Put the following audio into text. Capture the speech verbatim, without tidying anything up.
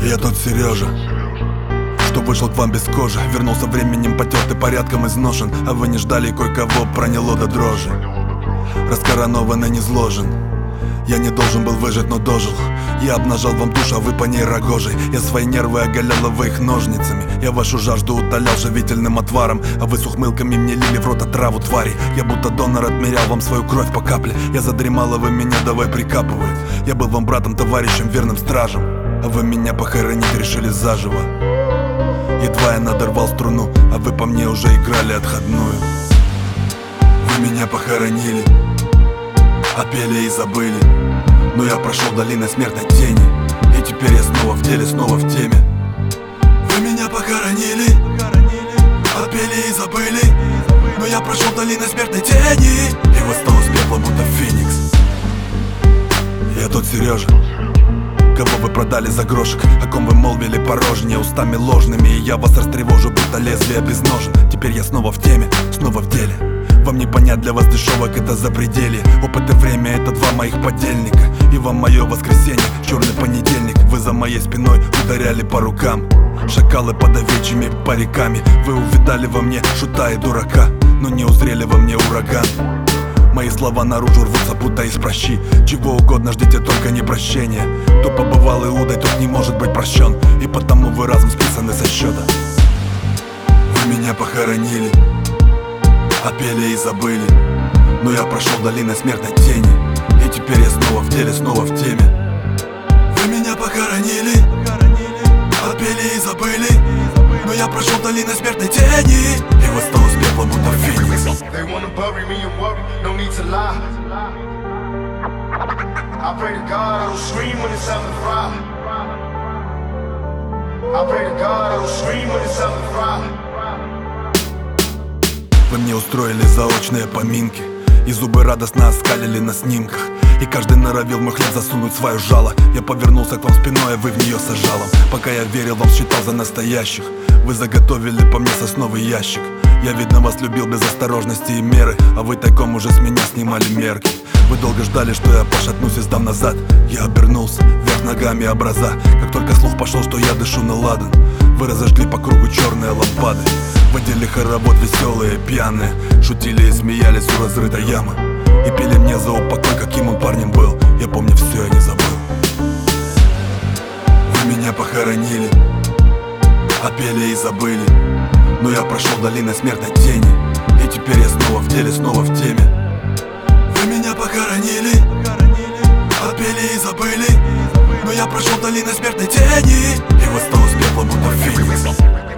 Я тот Сережа, что вышел к вам без кожи. Вернулся временем потертый, порядком изношен. А вы не ждали, кое-кого проняло до дрожи. Раскоронован и низложен. Я не должен был выжить, но дожил. Я обнажал вам душу, а вы по ней рогожей. Я свои нервы оголял, вы их ножницами. Я вашу жажду утолял живительным отваром, а вы с ухмылками мне лили в рот отраву твари. Я будто донор отмерял вам свою кровь по капле. Я задремал, а вы меня давай прикапывают. Я был вам братом, товарищем, верным стражем, а вы меня похоронить решили заживо. Едва я надорвал струну, а вы по мне уже играли отходную. Вы меня похоронили, отпели и забыли, но я прошел долиной смертной тени, и теперь я снова в деле, снова в теме. Вы меня похоронили, отпели и забыли, но я прошел долиной смертной тени, и восстал из пепла, будто феникс. Я тот Сережа, кого вы продали за грошек, о ком вы молвили порожнее устами ложными, и я вас растревожу, будто лезвие без ножен. Теперь я снова в теме, снова в деле. Вам не понять, для вас дешевок это запределье. Опыт и время — это два моих подельника, и вам мое воскресенье, черный понедельник. Вы за моей спиной ударяли по рукам, шакалы под овечьими париками. Вы увидали во мне шута и дурака, но не узрели во мне ураган. Мои слова наружу рвутся, будто из прощи. Чего угодно ждите, только не прощения. Кто побывал Иудой, тот не может быть прощен, и потому вы разом списаны со счета. Вы меня похоронили, отпели и забыли, но я прошел долиной смертной тени, и теперь я снова в деле, снова в теме. Вы меня похоронили, отпели и забыли, но я прошел долиной смертной тени, и восстал из пепла, будто феникс. Вы мне устроили заочные поминки, и зубы радостно оскалили на снимках, и каждый норовил мой хлеб засунуть свое жало. Я повернулся к вам спиной, а вы в нее с жалом. Пока я верил вам, считал за настоящих, вы заготовили по мне сосновый ящик. Я, видно, вас любил без осторожности и меры, а вы тайком уже с меня снимали мерки. Вы долго ждали, что я пошатнусь и сдам назад. Я обернулся, вверх ногами образа. Как только слух пошел, что я дышу на ладан, вы разожгли по кругу черные лампады. Водили хоровод веселые, пьяные, шутили и смеялись у разрытой ямы, и пели мне за упокой, каким он парнем был. Я помню все, я не забыл. Вы меня похоронили, отпели и забыли, но я прошел долиной смертной тени, и теперь я снова в деле, снова в теме. Вы меня похоронили, отпели и забыли, но я прошел долиной смертной тени, и восстал из пепла, будто феникс.